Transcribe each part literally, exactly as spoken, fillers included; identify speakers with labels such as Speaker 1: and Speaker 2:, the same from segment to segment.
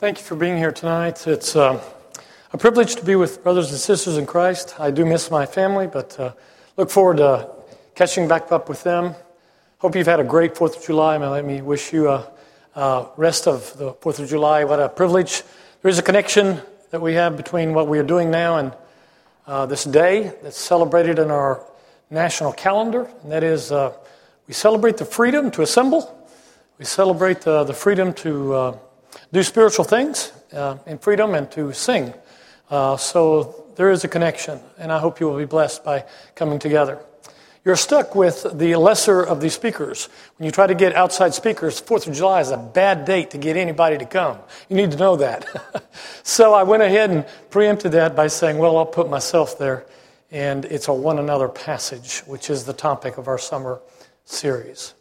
Speaker 1: Thank you for being here tonight. It's uh, a privilege to be with brothers and sisters in Christ. I do miss my family, but uh, look forward to catching back up with them. Hope you've had a great fourth of July. And let me wish you a, a rest of the fourth of July. What a privilege. There is a connection that we have between what we are doing now and uh, this day that's celebrated in our national calendar, and that is uh, we celebrate the freedom to assemble. We celebrate uh, the freedom to uh, do spiritual things uh, in freedom and to sing. Uh, so there is a connection, and I hope you will be blessed by coming together. You're stuck with the lesser of these speakers. When you try to get outside speakers, fourth of July is a bad date to get anybody to come. You need to know that. So I went ahead and preempted that by saying, well, I'll put myself there. And it's a one another passage, which is the topic of our summer series.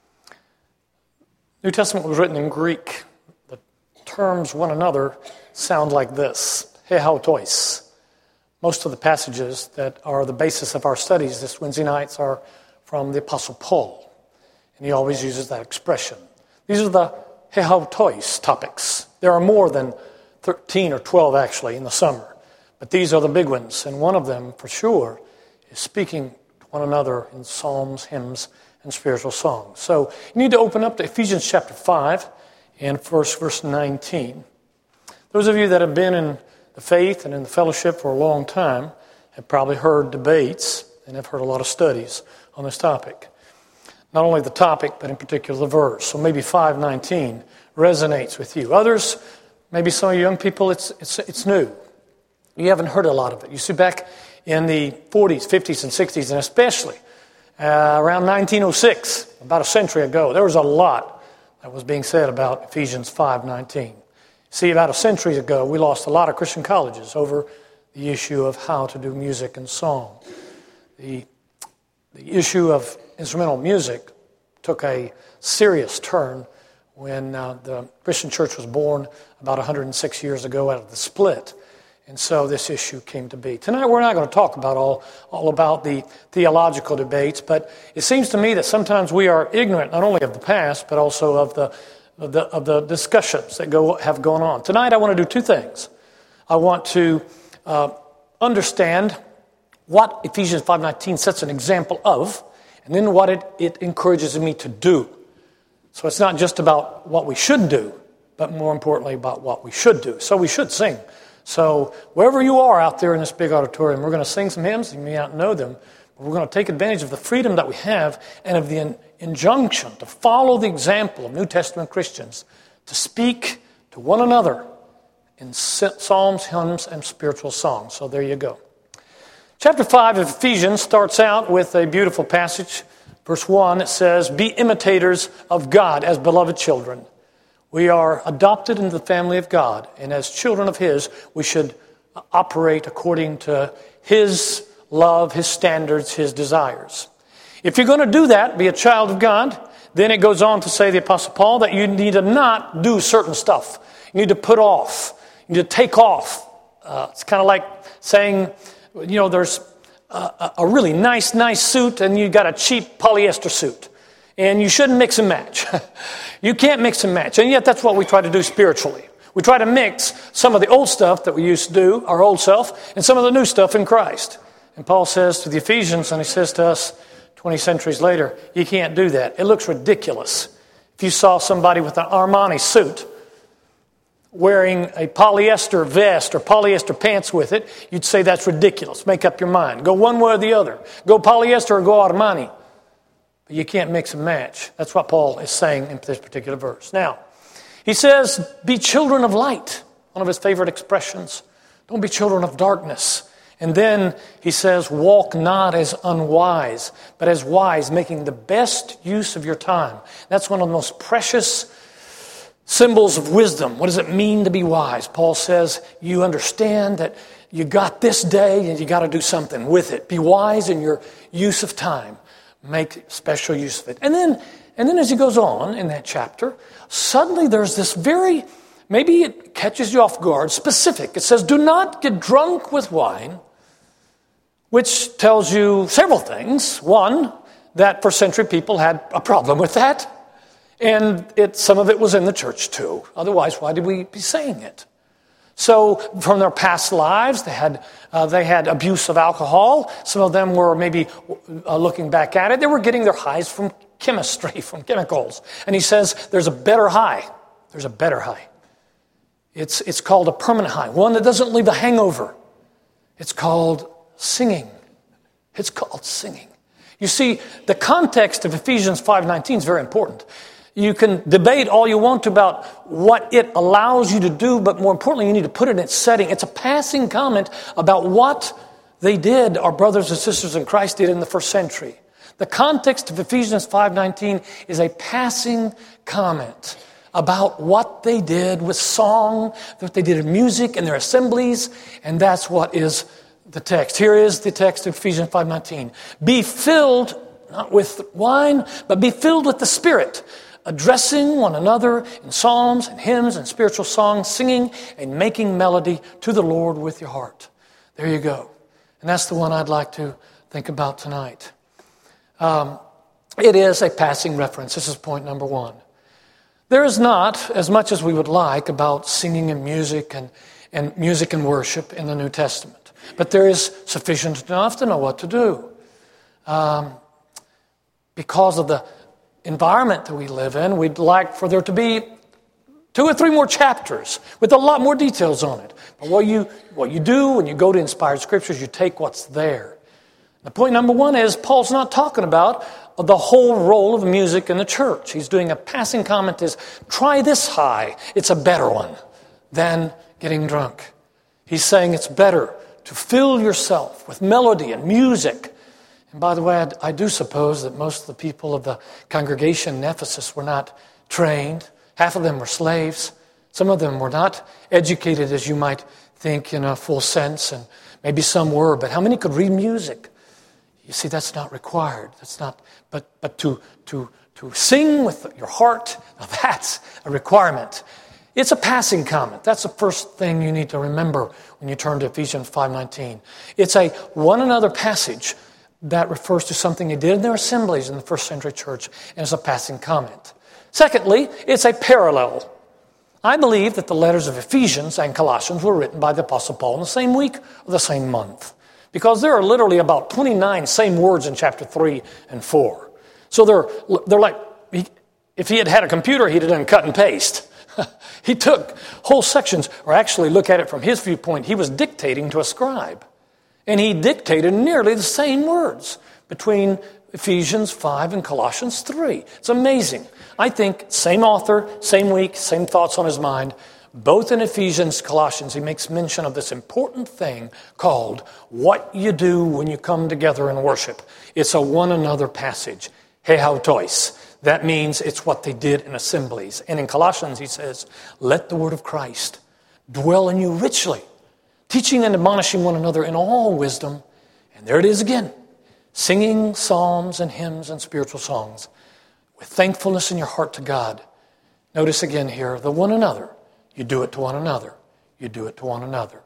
Speaker 1: New Testament was written in Greek. The terms one another sound like this, hehautois. Most of the passages that are the basis of our studies this Wednesday nights are from the Apostle Paul, and he always uses that expression. These are the hehautois topics. There are more than thirteen or twelve actually in the summer, but these are the big ones, and one of them for sure is speaking to one another in psalms, hymns, and spiritual songs. So you need to open up to Ephesians chapter five and first verse nineteen. Those of you that have been in the faith and in the fellowship for a long time have probably heard debates and have heard a lot of studies on this topic. Not only the topic, but in particular the verse. So maybe five nineteen resonates with you. Others, maybe some of you young people, it's it's it's new. You haven't heard a lot of it. You see, back in the forties, fifties, and sixties, and especially uh, around nineteen oh six, about a century ago, there was a lot that was being said about Ephesians five nineteen. See, about a century ago, we lost a lot of Christian colleges over the issue of how to do music and song. The, the issue of instrumental music took a serious turn when uh, the Christian church was born about one hundred six years ago out of the split. And so this issue came to be. Tonight we're not going to talk about all, all about the theological debates, but it seems to me that sometimes we are ignorant not only of the past, but also of the Of the, of the discussions that go have gone on. Tonight I want to do two things. I want to uh, understand what Ephesians five nineteen sets an example of, and then what it, it encourages me to do. So it's not just about what we should do, but more importantly about what we should do. So we should sing. So wherever you are out there in this big auditorium, we're going to sing some hymns. You may not know them, but we're going to take advantage of the freedom that we have and of the in, injunction to follow the example of New Testament Christians, to speak to one another in psalms, hymns, and spiritual songs. So there you go. Chapter five of Ephesians starts out with a beautiful passage. Verse one, it says, "Be imitators of God as beloved children." We are adopted into the family of God, and as children of His, we should operate according to His love, His standards, His desires. If you're going to do that, be a child of God, then it goes on to say, the Apostle Paul, that you need to not do certain stuff. You need to put off. You need to take off. Uh, it's kind of like saying, you know, there's a, a really nice, nice suit and you got a cheap polyester suit. And you shouldn't mix and match. You can't mix and match. And yet that's what we try to do spiritually. We try to mix some of the old stuff that we used to do, our old self, and some of the new stuff in Christ. And Paul says to the Ephesians, and he says to us twenty centuries later, you can't do that. It looks ridiculous. If you saw somebody with an Armani suit wearing a polyester vest or polyester pants with it, you'd say that's ridiculous. Make up your mind. Go one way or the other. Go polyester or go Armani. But you can't mix and match. That's what Paul is saying in this particular verse. Now, he says, be children of light. One of his favorite expressions. Don't be children of darkness. And then he says, walk not as unwise, but as wise, making the best use of your time. That's one of the most precious symbols of wisdom. What does it mean to be wise? Paul says, you understand that you got this day and you got to do something with it. Be wise in your use of time. Make special use of it. And then, and then as he goes on in that chapter, suddenly there's this very, maybe it catches you off guard, specific. It says, do not get drunk with wine, which tells you several things. One, that first century people had a problem with that. And it, some of it was in the church too. Otherwise, why did we be saying it? So from their past lives, they had uh, they had abuse of alcohol. Some of them were maybe uh, looking back at it. They were getting their highs from chemistry, from chemicals. And he says there's a better high. There's a better high. It's it's called a permanent high, one that doesn't leave a hangover. It's called singing. It's called singing. You see, the context of Ephesians five nineteen is very important. You can debate all you want about what it allows you to do, but more importantly, you need to put it in its setting. It's a passing comment about what they did, our brothers and sisters in Christ did in the first century. The context of Ephesians five nineteen is a passing comment about what they did with song, what they did in music in their assemblies, and that's what is the text. Here is the text of Ephesians five nineteen. Be filled, not with wine, but be filled with the Spirit, addressing one another in psalms and hymns and spiritual songs, singing and making melody to the Lord with your heart. There you go. And that's the one I'd like to think about tonight. Um, it is a passing reference. This is point number one. There is not as much as we would like about singing and music and, and music and worship in the New Testament. But there is sufficient enough to know what to do. Um, because of the environment that we live in, we'd like for there to be two or three more chapters with a lot more details on it. But what you what you do when you go to inspired scriptures, you take what's there. The point number one is Paul's not talking about the whole role of music in the church. He's doing a passing comment is, try this high. It's a better one than getting drunk. He's saying it's better to fill yourself with melody and music. And by the way, I, I do suppose that most of the people of the congregation in Ephesus were not trained. Half of them were slaves. Some of them were not educated, as you might think, in a full sense, and maybe some were. But how many could read music? You see, that's not required. That's not. But but to to to sing with your heart, now that's a requirement. It's a passing comment. That's the first thing you need to remember when you turn to Ephesians five nineteen. It's a one another passage that refers to something they did in their assemblies in the first century church, and it's a passing comment. Secondly, it's a parallel. I believe that the letters of Ephesians and Colossians were written by the Apostle Paul in the same week or the same month, because there are literally about twenty-nine same words in chapter three and four. So they're, they're like, if he had had a computer, he'd have done cut and paste. He took whole sections, or actually look at it from his viewpoint, he was dictating to a scribe. And he dictated nearly the same words between Ephesians five and Colossians three. It's amazing. I think same author, same week, same thoughts on his mind. Both in Ephesians, Colossians, he makes mention of this important thing called what you do when you come together in worship. It's a one another passage. Hehautois. That means it's what they did in assemblies. And in Colossians, he says, let the word of Christ dwell in you richly, teaching and admonishing one another in all wisdom. And there it is again, singing psalms and hymns and spiritual songs with thankfulness in your heart to God. Notice again here, the one another. You do it to one another. You do it to one another.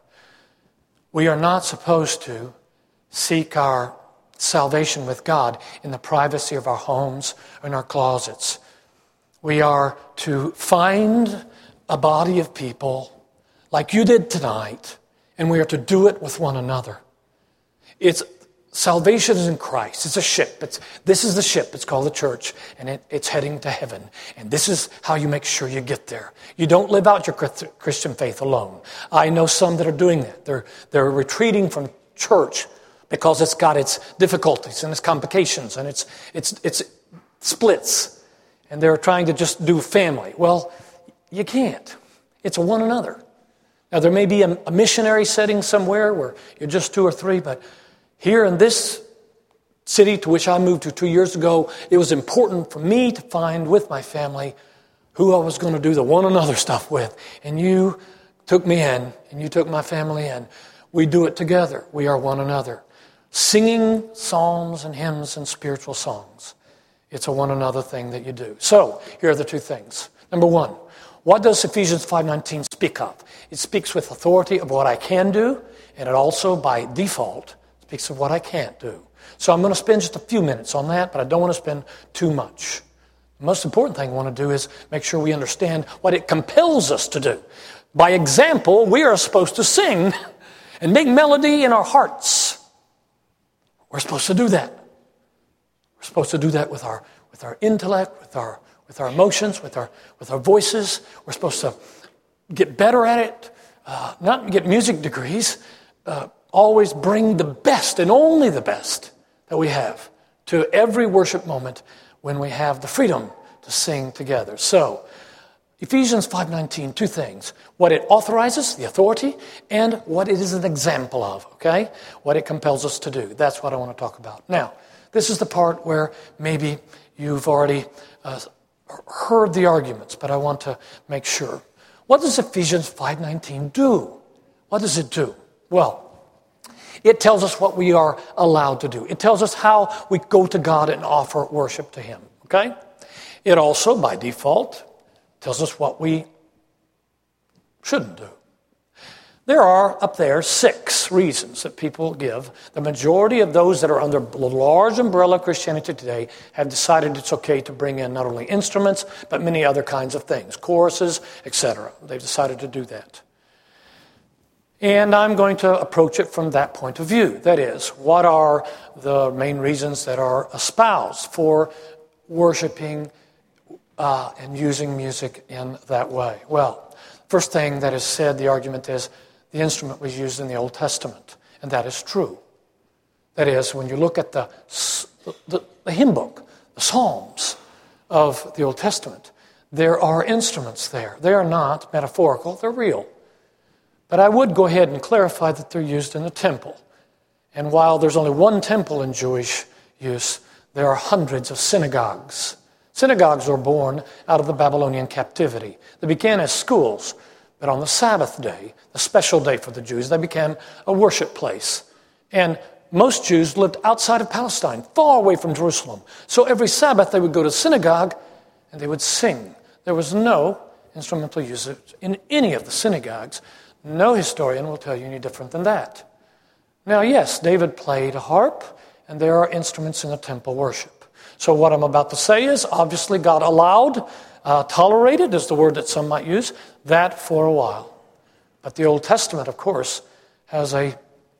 Speaker 1: We are not supposed to seek our salvation with God in the privacy of our homes or in our closets. We are to find a body of people like you did tonight, and we are to do it with one another. It's salvation is in Christ. It's a ship. It's, this is the ship. It's called the church, and it, it's heading to heaven. And this is how you make sure you get there. You don't live out your Christian faith alone. I know some that are doing that. They're, they're retreating from church because it's got its difficulties and its complications and its, its, its splits. And they're trying to just do family. Well, you can't. It's a one another. Now, there may be a, a missionary setting somewhere where you're just two or three, but here in this city to which I moved to two years ago, it was important for me to find with my family who I was going to do the one another stuff with. And you took me in, and you took my family in. We do it together. We are one another. Singing psalms and hymns and spiritual songs. It's a one another thing that you do. So, here are the two things. Number one, what does Ephesians five nineteen speak of? It speaks with authority of what I can do, and it also, by default, speaks of what I can't do. So I'm going to spend just a few minutes on that, but I don't want to spend too much. The most important thing I want to do is make sure we understand what it compels us to do. By example, we are supposed to sing and make melody in our hearts. We're supposed to do that. We're supposed to do that with our with our intellect, with our with our emotions, with our with our voices. We're supposed to get better at it, uh, not get music degrees. Uh, always bring the best and only the best that we have to every worship moment when we have the freedom to sing together. So, Ephesians five nineteen, two things. What it authorizes, the authority, and what it is an example of, okay? What it compels us to do. That's what I want to talk about. Now, this is the part where maybe you've already uh, heard the arguments, but I want to make sure. What does Ephesians five nineteen do? What does it do? Well, it tells us what we are allowed to do. It tells us how we go to God and offer worship to Him, okay? It also, by default, tells us what we shouldn't do. There are, up there, six reasons that people give. The majority of those that are under the large umbrella of Christianity today have decided it's okay to bring in not only instruments, but many other kinds of things, choruses, et cetera. They've decided to do that. And I'm going to approach it from that point of view. That is, what are the main reasons that are espoused for worshiping uh, and using music in that way? Well, first thing that is said, the argument is, the instrument was used in the Old Testament, and that is true. That is, when you look at the, the, the hymn book, the Psalms of the Old Testament, there are instruments there. They are not metaphorical, they're real. But I would go ahead and clarify that they're used in the temple. And while there's only one temple in Jewish use, there are hundreds of synagogues. Synagogues were born out of the Babylonian captivity. They began as schools, but on the Sabbath day, the special day for the Jews, they became a worship place. And most Jews lived outside of Palestine, far away from Jerusalem. So every Sabbath they would go to synagogue and they would sing. There was no instrumental usage in any of the synagogues. No historian will tell you any different than that. Now, yes, David played a harp, and there are instruments in the temple worship. So what I'm about to say is, obviously God allowed, uh, tolerated is the word that some might use, that for a while. But the Old Testament, of course, has a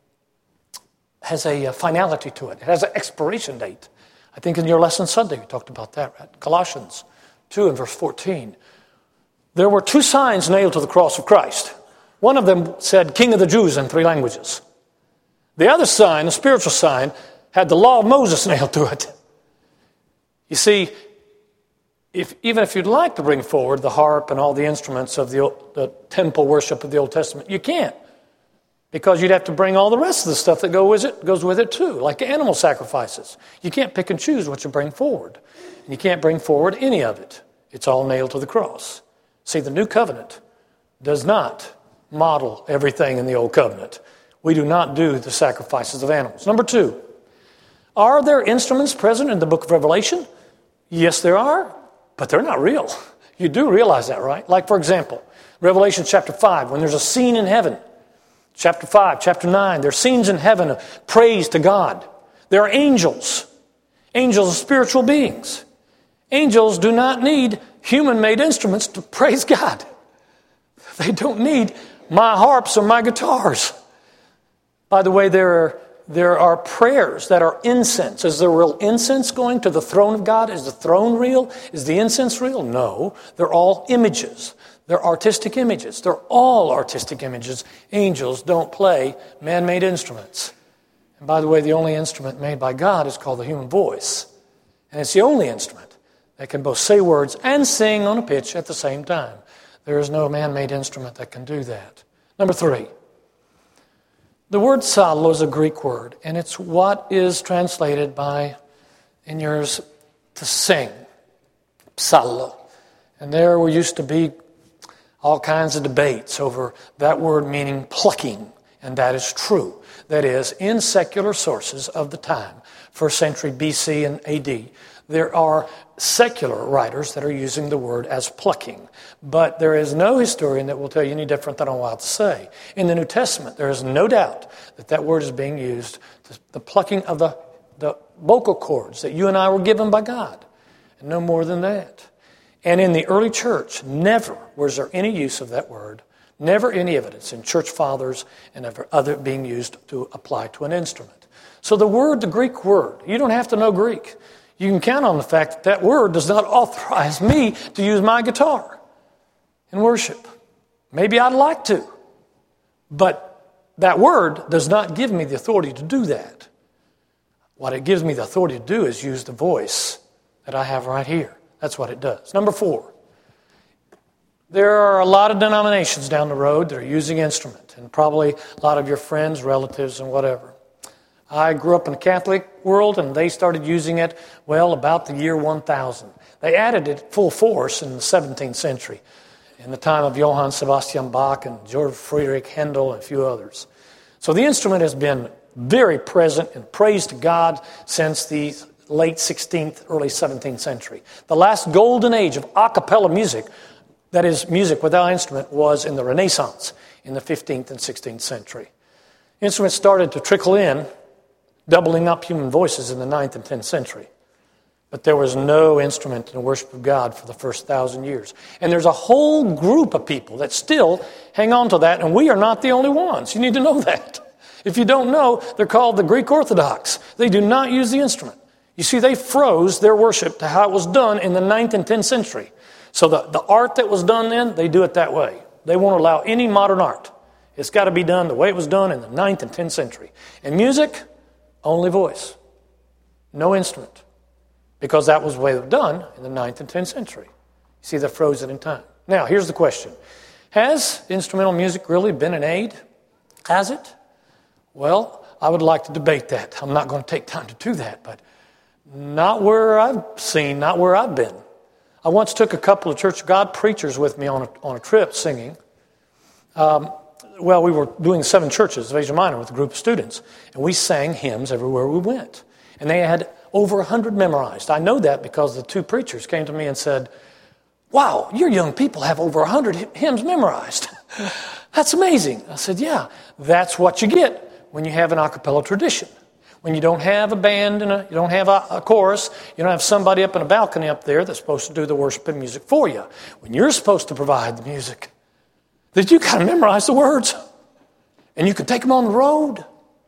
Speaker 1: has a finality to it. It has an expiration date. I think in your lesson Sunday we talked about that, right? Colossians two and verse fourteen. There were two signs nailed to the cross of Christ. One of them said, King of the Jews in three languages. The other sign, a spiritual sign, had the law of Moses nailed to it. You see, if, even if you'd like to bring forward the harp and all the instruments of the, the temple worship of the Old Testament, you can't. Because you'd have to bring all the rest of the stuff that go with it, goes with it too, like animal sacrifices. You can't pick and choose what you bring forward. And you can't bring forward any of it. It's all nailed to the cross. See, the new covenant does not model everything in the old covenant. We do not do the sacrifices of animals. Number two, are there instruments present in the book of Revelation? Yes, there are, but they're not real. You do realize that, right? Like, for example, Revelation chapter five, when there's a scene in heaven. Chapter five, chapter nine, there are scenes in heaven of praise to God. There are angels. Angels are spiritual beings. Angels do not need human-made instruments to praise God. They don't need my harps or my guitars. By the way, there are, there are prayers that are incense. Is there real incense going to the throne of God? Is the throne real? Is the incense real? No. They're all images. They're artistic images. They're all artistic images. Angels don't play man-made instruments. And by the way, the only instrument made by God is called the human voice. And it's the only instrument that can both say words and sing on a pitch at the same time. There is no man-made instrument that can do that. Number three, the word psallo is a Greek word, and it's what is translated by, in yours, to sing. Psallo. And there were used to be all kinds of debates over that word meaning plucking, and that is true. That is, in secular sources of the time, first century B C and A D, there are secular writers that are using the word as plucking. But there is no historian that will tell you any different than I'm about to say. In the New Testament, there is no doubt that that word is being used, to the plucking of the, the vocal cords that you and I were given by God. and no more than that. And in the early church, never was there any use of that word, never any evidence in church fathers and ever other being used to apply to an instrument. So the word, the Greek word, you don't have to know Greek. You can count on the fact that that word does not authorize me to use my guitar in worship. Maybe I'd like to, but that word does not give me the authority to do that. What it gives me the authority to do is use the voice that I have right here. That's what it does. Number four, there are a lot of denominations down the road that are using instrument, and probably a lot of your friends, relatives, and whatever. I grew up in the Catholic world, and they started using it, well, about the year one thousand. They added it full force in the seventeenth century, in the time of Johann Sebastian Bach and Georg Friedrich Handel and a few others. So the instrument has been very present and praised to God since the late sixteenth, early seventeenth century. The last golden age of a cappella music, that is music without instrument, was in the Renaissance in the fifteenth and sixteenth century. Instruments started to trickle in, doubling up human voices in the ninth and tenth century. But there was no instrument in the worship of God for the first thousand years. And there's a whole group of people that still hang on to that, and we are not the only ones. You need to know that. If you don't know, they're called the Greek Orthodox. They do not use the instrument. You see, they froze their worship to how it was done in the ninth and tenth century. So the, the art that was done then, they do it that way. They won't allow any modern art. It's got to be done the way it was done in the ninth and tenth century. And music, only voice. No instrument. Because that was the way it was done in the ninth and tenth century. You see, they froze it in time. Now, here's the question. Has instrumental music really been an aid? Has it? Well, I would like to debate that. I'm not going to take time to do that, but not where I've seen, not where I've been. I once took a couple of Church of God preachers with me on a, on a trip singing. Um, well, we were doing seven churches of Asia Minor with a group of students, and we sang hymns everywhere we went. And they had over one hundred memorized. I know that because the two preachers came to me and said, wow, your young people have over one hundred hymns memorized. That's amazing. I said, yeah, that's what you get when you have an a cappella tradition. When you don't have a band and a, you don't have a, a chorus, you don't have somebody up in a balcony up there that's supposed to do the worship and music for you. When you're supposed to provide the music, that you got to memorize the words. And you can take them on the road.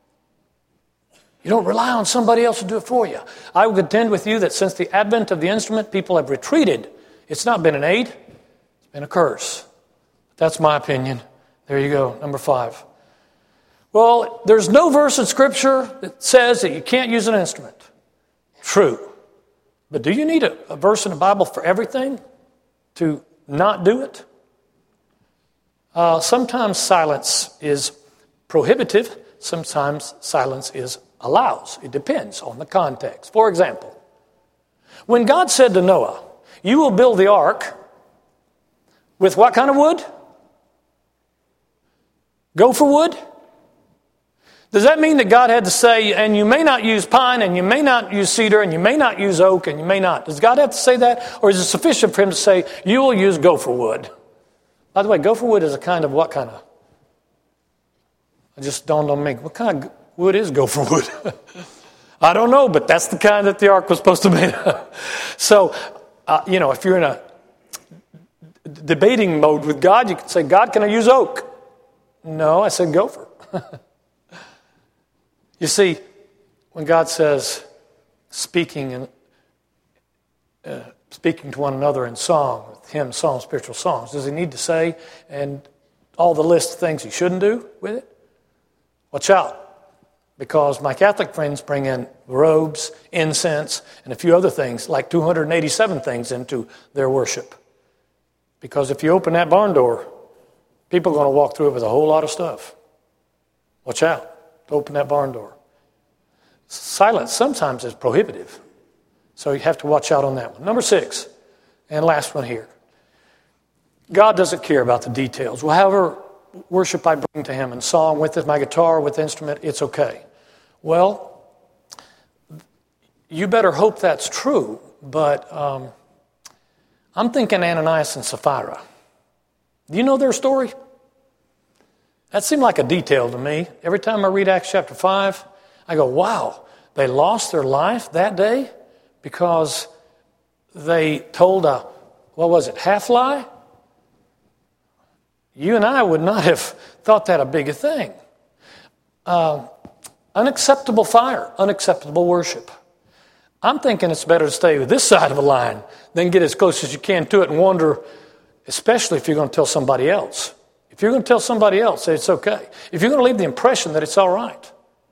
Speaker 1: You don't rely on somebody else to do it for you. I would contend with you that since the advent of the instrument, people have retreated. It's not been an aid, it's been a curse. That's my opinion. There you go, number five. Well, there's no verse in Scripture that says that you can't use an instrument. True. But do you need a, a verse in the Bible for everything to not do it? Uh, sometimes silence is prohibitive. Sometimes silence is allows. It depends on the context. For example, when God said to Noah, you will build the ark with what kind of wood? Gopher wood? Does that mean that God had to say, and you may not use pine, and you may not use cedar, and you may not use oak, and you may not? Does God have to say that? Or is it sufficient for him to say, you will use gopher wood? By the way, gopher wood is a kind of what kind of? I just dawned on me. What kind of wood is gopher wood? I don't know, but that's the kind that the ark was supposed to be made of. So, uh, you know, if you're in a d- debating mode with God, you can say, God, can I use oak? No, I said gopher. You see, when God says, speaking and uh, speaking to one another in song, with hymns, psalms, spiritual songs, does he need to say and all the list of things he shouldn't do with it? Watch out, because my Catholic friends bring in robes, incense, and a few other things, like two hundred eighty-seven things into their worship. Because if you open that barn door, people are going to walk through it with a whole lot of stuff. Watch out. Open that barn door. Silence sometimes is prohibitive. So you have to watch out on that one. Number six, and last one here. God doesn't care about the details. Well, however worship I bring to him in song, with it, my guitar, with instrument, it's okay. Well, you better hope that's true, but um, I'm thinking Ananias and Sapphira. Do you know their story? That seemed like a detail to me. Every time I read Acts chapter five, I go, wow, they lost their life that day because they told a, what was it, half lie, you and I would not have thought that a big a thing. Uh, unacceptable fire, unacceptable worship. I'm thinking it's better to stay with this side of the line than get as close as you can to it and wonder, especially if you're going to tell somebody else. If you're going to tell somebody else that it's okay. If you're going to leave the impression that it's all right.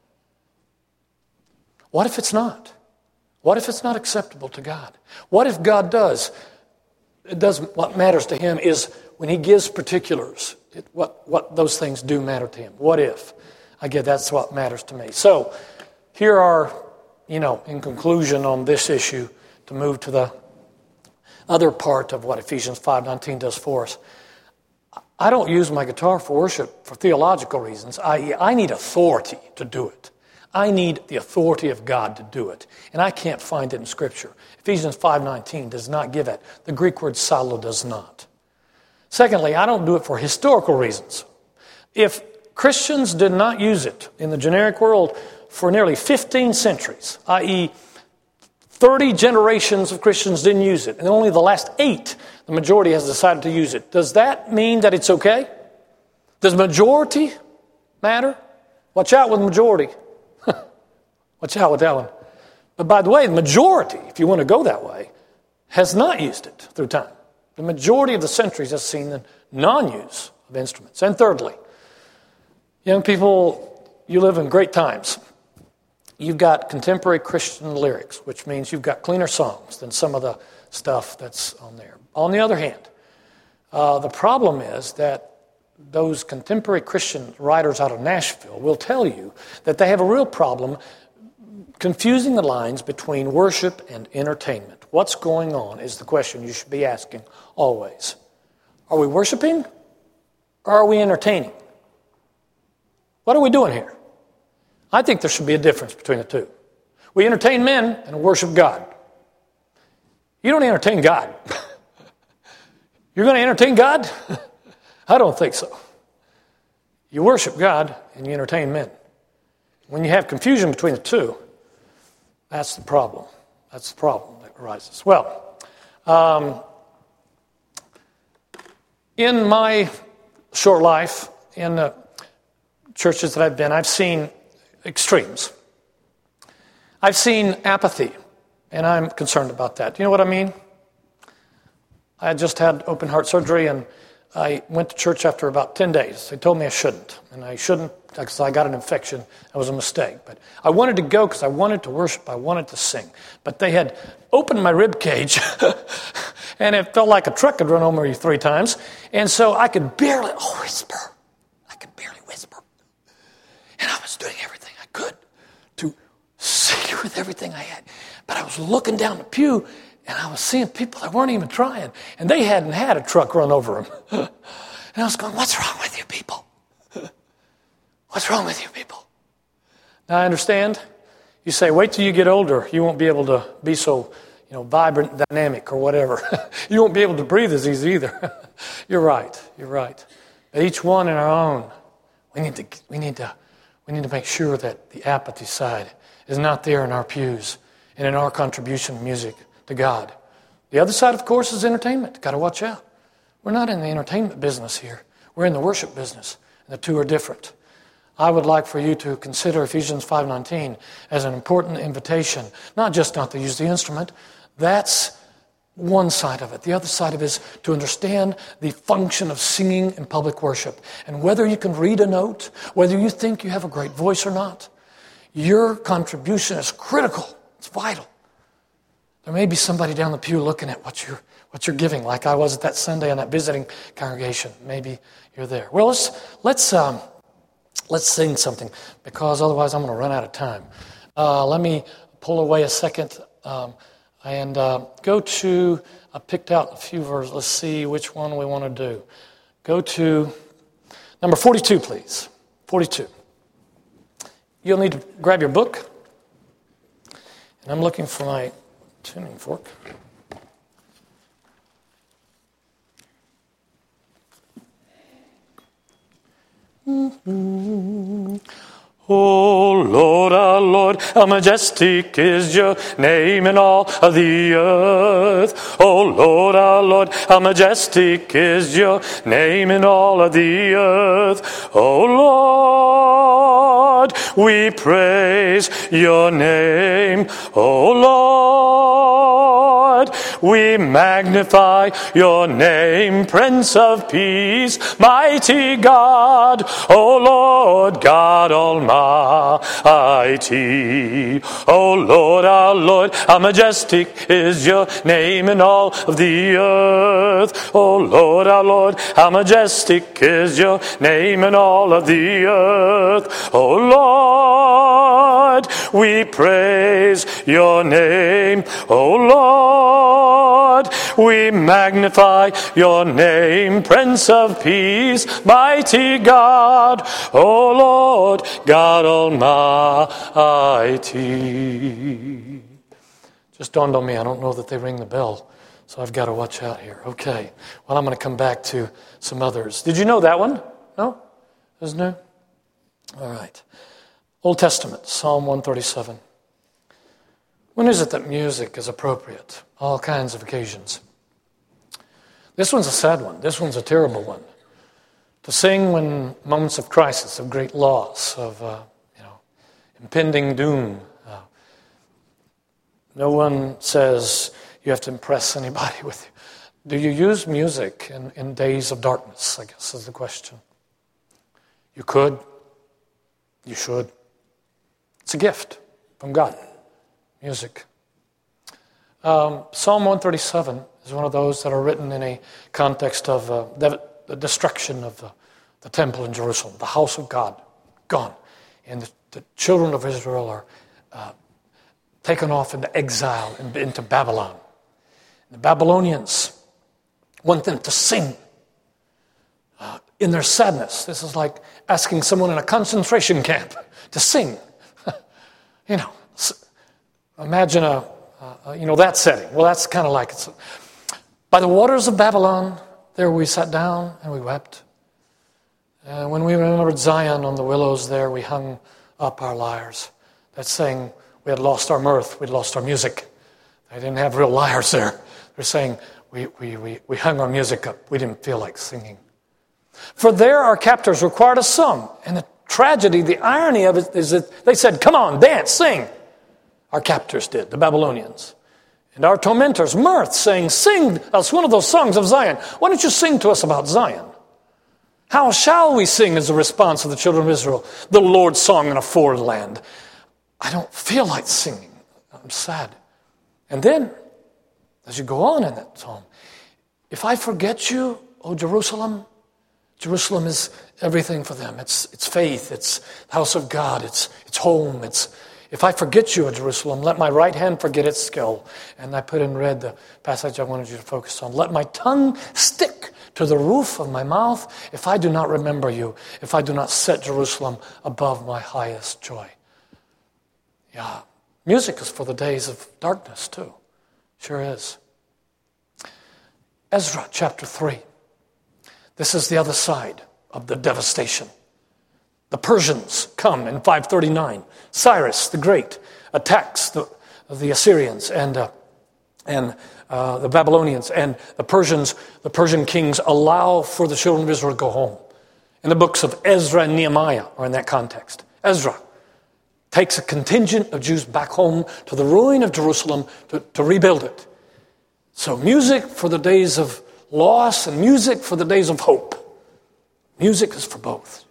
Speaker 1: What if it's not? What if it's not acceptable to God? What if God does? It doesn't. What matters to him is when he gives particulars, it, what, what those things do matter to him. What if? I get that's what matters to me. So here are, you know, in conclusion on this issue, to move to the other part of what Ephesians five nineteen does for us. I don't use my guitar for worship for theological reasons, that is, I need authority to do it. I need the authority of God to do it. And I can't find it in Scripture. Ephesians five nineteen does not give it. The Greek word salo does not. Secondly, I don't do it for historical reasons. If Christians did not use it in the generic world for nearly fifteen centuries, that is, thirty generations of Christians didn't use it, and only the last eight, the majority has decided to use it. Does that mean that it's okay? Does majority matter? Watch out with majority. Watch out with that one. But by the way, the majority, if you want to go that way, has not used it through time. The majority of the centuries has seen the non-use of instruments. And thirdly, young people, you live in great times. You've got contemporary Christian lyrics, which means you've got cleaner songs than some of the stuff that's on there. On the other hand, uh, the problem is that those contemporary Christian writers out of Nashville will tell you that they have a real problem confusing the lines between worship and entertainment. What's going on is the question you should be asking always. Are we worshiping or are we entertaining? What are we doing here? I think there should be a difference between the two. We entertain men and worship God. You don't entertain God. You're going to entertain God? I don't think so. You worship God and you entertain men. When you have confusion between the two, that's the problem. That's the problem that arises. Well, um, in my short life, in the churches that I've been, I've seen extremes. I've seen apathy, and I'm concerned about that. You know what I mean? I just had open heart surgery, and I went to church after about ten days. They told me I shouldn't, and I shouldn't because I got an infection. That was a mistake. But I wanted to go because I wanted to worship. I wanted to sing. But they had opened my rib cage, and it felt like a truck had run over me three times. And so I could barely oh, whisper. I could barely whisper. And I was doing everything I could to sing with everything I had. But I was looking down the pew, and I was seeing people that weren't even trying. And they hadn't had a truck run over them. And I was going, what's wrong with you people? What's wrong with you people? Now I understand. You say, wait till you get older. You won't be able to be so, you know, vibrant, dynamic, or whatever. You won't be able to breathe as easy either. You're right. You're right. But each one in our own, we need to, we need to, we need to make sure that the apathy side is not there in our pews and in our contribution of music to God. The other side, of course, is entertainment. Got to watch out. We're not in the entertainment business here. We're in the worship business, and the two are different. I would like for you to consider Ephesians five nineteen as an important invitation, not just not to use the instrument. That's one side of it. The other side of it is to understand the function of singing in public worship. And whether you can read a note, whether you think you have a great voice or not, your contribution is critical. It's vital. There may be somebody down the pew looking at what you're, what you're giving, like I was at that Sunday on that visiting congregation. Maybe you're there. Well, let's let's um, let's sing something, because otherwise I'm going to run out of time. Uh, let me pull away a second um, and uh, go to, I picked out a few verses. Let's see which one we want to do. Go to number forty-two, please. forty-two. You'll need to grab your book. And I'm looking for my tuning fork. Mm-hmm. Oh Lord, our Lord. Lord, how majestic is your name in all of the earth. O Lord, our Lord, how majestic is your name in all of the earth. O Lord, we praise your name. O Lord, we magnify your name, Prince of Peace, mighty God. O Lord, God Almighty. O Lord, our Lord, how majestic is your name in all of the earth. O Lord, our Lord, how majestic is your name in all of the earth. O Lord, we praise your name. O Lord, we magnify your name, Prince of Peace, mighty God. O Lord, God Almighty. Just dawned on me, I don't know that they ring the bell, so I've got to watch out here. Okay, well, I'm going to come back to some others. Did you know that one? No? Isn't new? All right. Old Testament, Psalm one thirty-seven. When is it that music is appropriate? All kinds of occasions. This one's a sad one. This one's a terrible one. To sing when moments of crisis, of great loss, of uh, you know, impending doom. Uh, no one says you have to impress anybody with you. Do you use music in, in days of darkness, I guess is the question. You could. You should. It's a gift from God. Music. Um, Psalm one thirty-seven is one of those that are written in a context of uh, the, the destruction of the, the temple in Jerusalem, the house of God, gone. And the, the children of Israel are uh, taken off into exile, and into Babylon. And the Babylonians want them to sing uh, in their sadness. This is like asking someone in a concentration camp to sing. you know, imagine a, uh, you know, that setting. Well, that's kind of like it's. By the waters of Babylon, there we sat down and we wept. And when we remembered Zion on the willows there, we hung up our lyres. That's saying we had lost our mirth, we'd lost our music. They didn't have real lyres there. They're saying we, we, we, we hung our music up. We didn't feel like singing. For there our captors required a song. And the tragedy, the irony of it is that they said, come on, dance, sing. Our captors did, the Babylonians. And our tormentors, mirth, saying, sing us one of those songs of Zion. Why don't you sing to us about Zion? How shall we sing as a response of the children of Israel, the Lord's song in a foreign land? I don't feel like singing. I'm sad. And then, as you go on in that psalm, if I forget you, O Jerusalem, Jerusalem is everything for them. It's it's faith, it's the house of God, it's it's home, it's if I forget you, O Jerusalem, let my right hand forget its skill. And I put in red the passage I wanted you to focus on. Let my tongue stick to the roof of my mouth if I do not remember you, if I do not set Jerusalem above my highest joy. Yeah, music is for the days of darkness too. Sure is. Ezra chapter three. This is the other side of the devastation. The Persians come in five thirty-nine. Cyrus the Great attacks the, the Assyrians and uh, and uh, the Babylonians, and the Persians, the Persian kings allow for the children of Israel to go home. And the books of Ezra and Nehemiah are in that context. Ezra takes a contingent of Jews back home to the ruin of Jerusalem to, to rebuild it. So music for the days of loss and music for the days of hope. Music is for both.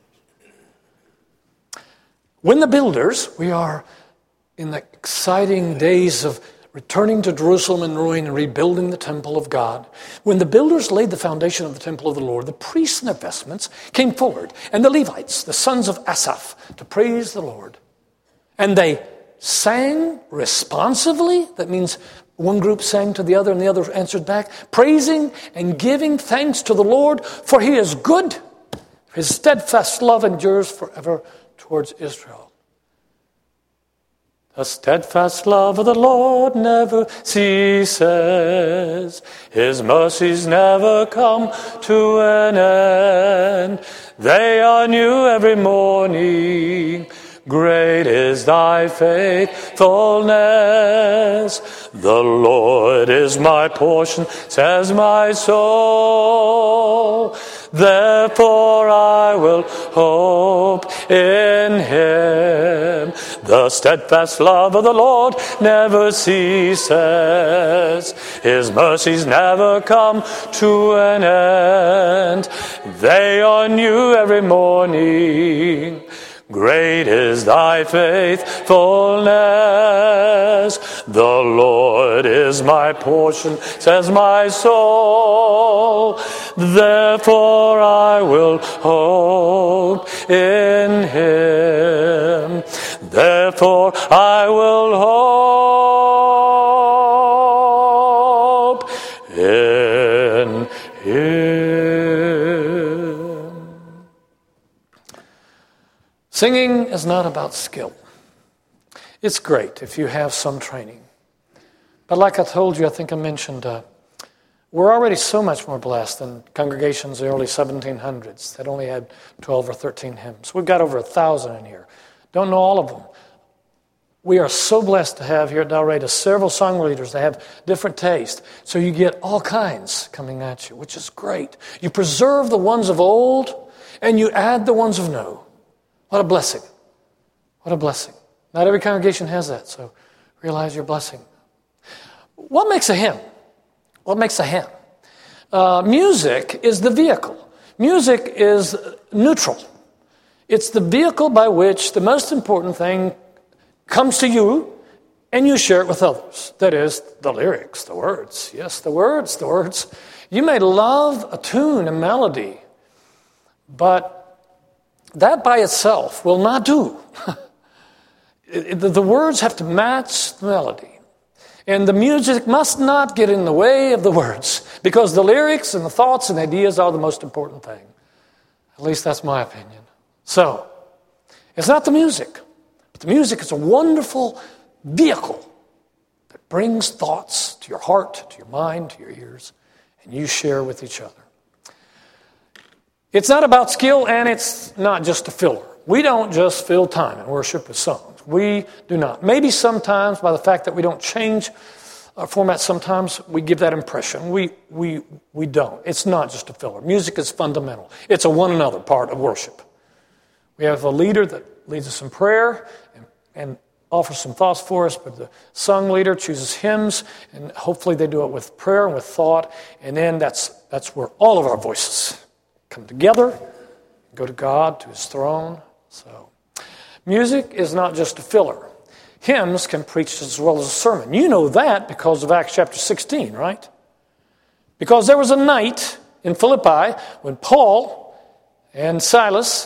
Speaker 1: When the builders, we are in the exciting days of returning to Jerusalem in ruin and rebuilding the temple of God. When the builders laid the foundation of the temple of the Lord, the priests in their vestments came forward, and the Levites, the sons of Asaph, to praise the Lord. And they sang responsively. That means one group sang to the other and the other answered back, praising and giving thanks to the Lord, for he is good. His steadfast love endures forever towards Israel. The steadfast love of the Lord never ceases. His mercies never come to an end. They are new every morning. Great is thy faithfulness. The Lord is my portion, says my soul. Therefore I will hope in him. The steadfast love of the Lord never ceases. His mercies never come to an end. They are new every morning. Great is thy faithfulness. The Lord is my portion, says my soul. Therefore I will hope in him. Therefore I will hope in him. Singing is not about skill. It's great if you have some training. But like I told you, I think I mentioned, uh, we're already so much more blessed than congregations in the early seventeen hundreds that only had twelve or thirteen hymns. We've got over a thousand in here. Don't know all of them. We are so blessed to have here at Dalraida several song leaders that have different taste. So you get all kinds coming at you, which is great. You preserve the ones of old and you add the ones of new. What a blessing. What a blessing. Not every congregation has that, so realize your blessing. What makes a hymn? What makes a hymn? Uh, music is the vehicle. Music is neutral. It's the vehicle by which the most important thing comes to you and you share it with others. That is, the lyrics, the words. Yes, the words, the words. You may love a tune, a melody, but that by itself will not do. The words have to match the melody. And the music must not get in the way of the words, because the lyrics and the thoughts and ideas are the most important thing. At least that's my opinion. So, it's not the music, but the music is a wonderful vehicle that brings thoughts to your heart, to your mind, to your ears, and you share with each other. It's not about skill, and it's not just a filler. We don't just fill time in worship with songs. We do not. Maybe sometimes by the fact that we don't change our format, sometimes we give that impression. We we we don't. It's not just a filler. Music is fundamental. It's a one another part of worship. We have a leader that leads us in prayer and, and offers some thoughts for us, but the song leader chooses hymns, and hopefully they do it with prayer and with thought, and then that's that's where all of our voices come together, go to God, to his throne. So, music is not just a filler. Hymns can preach as well as a sermon. You know that because of Acts chapter sixteen, right? Because there was a night in Philippi when Paul and Silas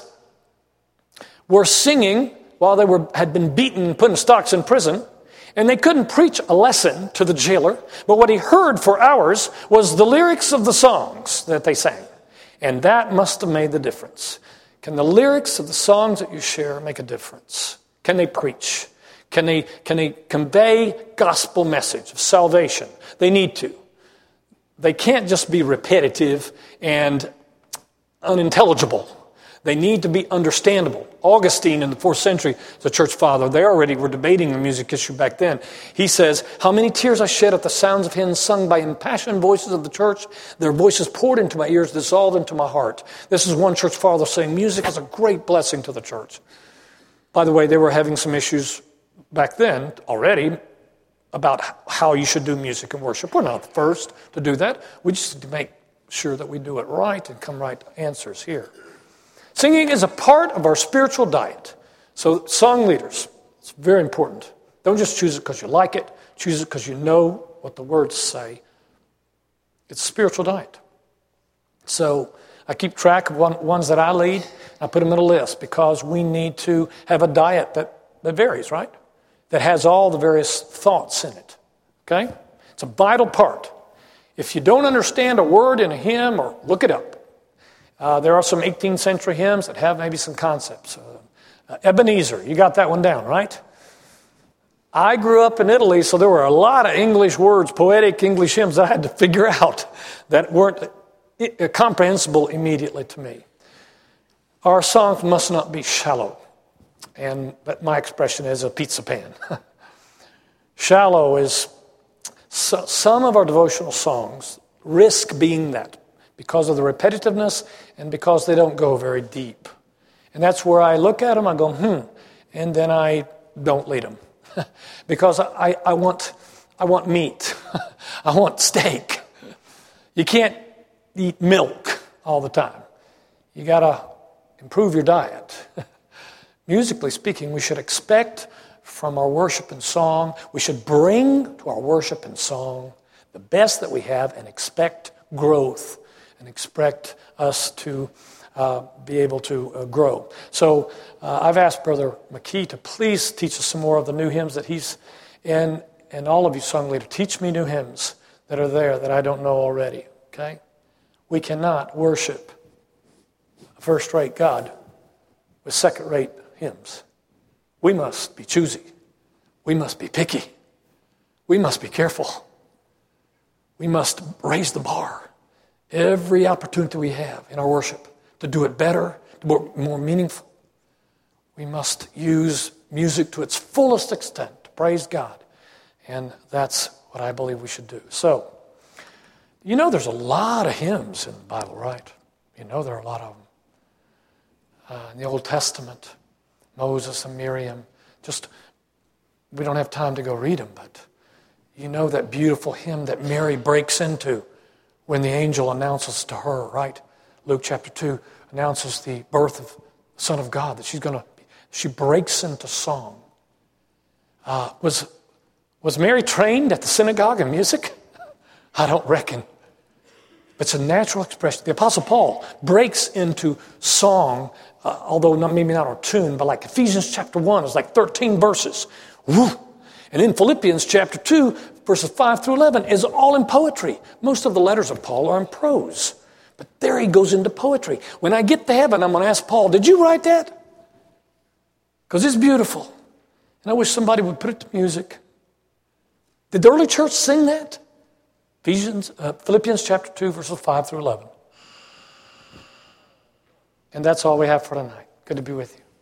Speaker 1: were singing while they were had been beaten and put in stocks in prison, and they couldn't preach a lesson to the jailer, but what he heard for hours was the lyrics of the songs that they sang. And that must have made the difference. Can the lyrics of the songs that you share make a difference? Can they preach? Can they, can they convey gospel message of salvation? They need to. They can't just be repetitive and unintelligible. They need to be understandable. Augustine in the fourth century, the church father, they already were debating the music issue back then. He says, how many tears I shed at the sounds of hymns sung by impassioned voices of the church. Their voices poured into my ears, dissolved into my heart. This is one church father saying music is a great blessing to the church. By the way, they were having some issues back then already about how you should do music and worship. We're not the first to do that. We just need to make sure that we do it right and come right answers here. Singing is a part of our spiritual diet. So song leaders, it's very important. Don't just choose it because you like it. Choose it because you know what the words say. It's a spiritual diet. So I keep track of one, ones that I lead. I put them in a list because we need to have a diet that, that varies, right? That has all the various thoughts in it. Okay? It's a vital part. If you don't understand a word in a hymn, or look it up. Uh, there are some eighteenth century hymns that have maybe some concepts. Uh, uh, Ebenezer, you got that one down, right? I grew up in Italy, so there were a lot of English words, poetic English hymns that I had to figure out that weren't comprehensible immediately to me. Our songs must not be shallow. and but my expression is a pizza pan. Shallow is so, some of our devotional songs risk being that because of the repetitiveness and because they don't go very deep. And that's where I look at them, I go, hmm, and then I don't lead them. Because I, I want I want meat. I want steak. You can't eat milk all the time. You got to improve your diet. Musically speaking, we should expect from our worship and song, we should bring to our worship and song the best that we have and expect growth and expect us to uh, be able to uh, grow. So uh, I've asked Brother McKee to please teach us some more of the new hymns that he's in, and all of you song leaders, teach me new hymns that are there that I don't know already, okay? We cannot worship a first-rate God with second-rate hymns. We must be choosy. We must be picky. We must be careful. We must raise the bar every opportunity we have in our worship to do it better, to be more meaningful. We must use music to its fullest extent to praise God. And that's what I believe we should do. So, you know there's a lot of hymns in the Bible, right? You know there are a lot of them. Uh, in the Old Testament, Moses and Miriam, just, we don't have time to go read them, but you know that beautiful hymn that Mary breaks into when the angel announces to her, right? Luke chapter two announces the birth of the Son of God, that she's going to, she breaks into song. Uh, was, was Mary trained at the synagogue in music? I don't reckon. But it's a natural expression. The Apostle Paul breaks into song, uh, although not, maybe not our tune, but like Ephesians chapter one is like thirteen verses. Woo! And in Philippians chapter two, verses five through eleven is all in poetry. Most of the letters of Paul are in prose. But there he goes into poetry. When I get to heaven, I'm going to ask Paul, did you write that? Because it's beautiful. And I wish somebody would put it to music. Did the early church sing that? Ephesians, uh, Philippians chapter two, verses five through eleven. And that's all we have for tonight. Good to be with you.